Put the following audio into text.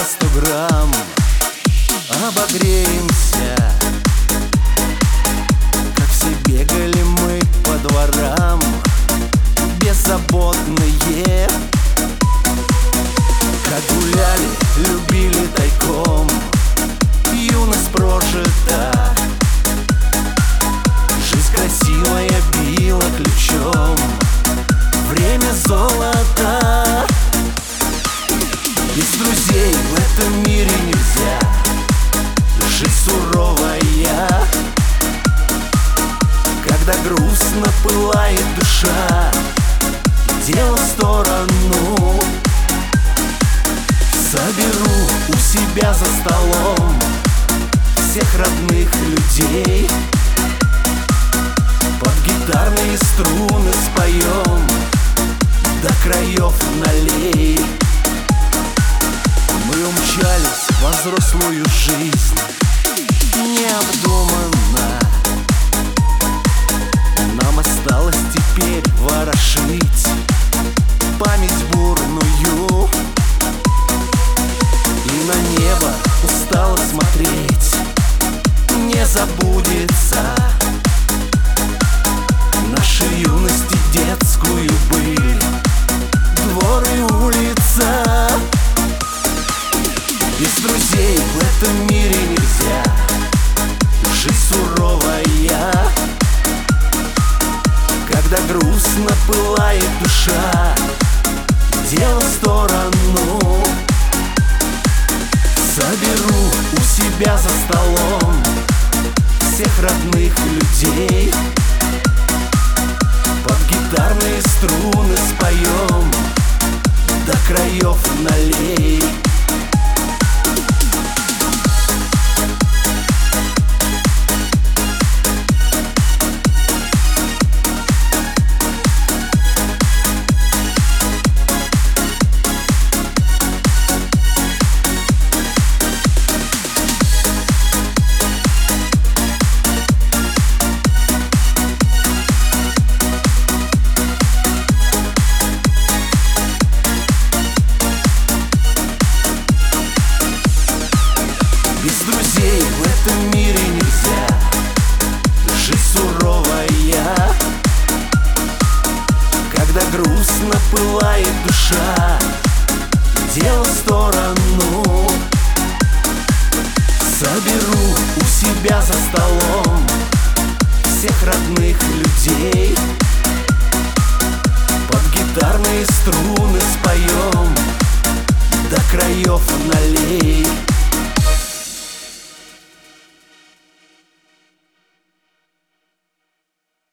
100 грамм. Обогреемся, как все бегали мы по дворам, беззаботные, как гуляли, любили тайком. Юность прожита, жизнь красивая била ключом. Время золото, без друзей в этом мире нельзя. Жизнь суровая, когда грустно пылает душа, дело в сторону. Соберу у себя за столом всех родных людей, под гитарные струны споем, до краев налей. Мы умчались во взрослую жизнь необдуманно. Нам осталось теперь ворошить память бурную, и на небо устало смотреть. Не забудется нашей юности детскую быль, двор и улица. Без друзей в этом мире нельзя. Жизнь суровая, когда грустно пылает душа, дело в сторону. Соберу у себя за столом всех родных людей, под гитарные струны споем, до краев налей. Без друзей в этом мире нельзя. Жизнь суровая, когда грустно пылает душа, дело в сторону. Соберу у себя за столом всех родных людей, под гитарные струны споем, до краев налей.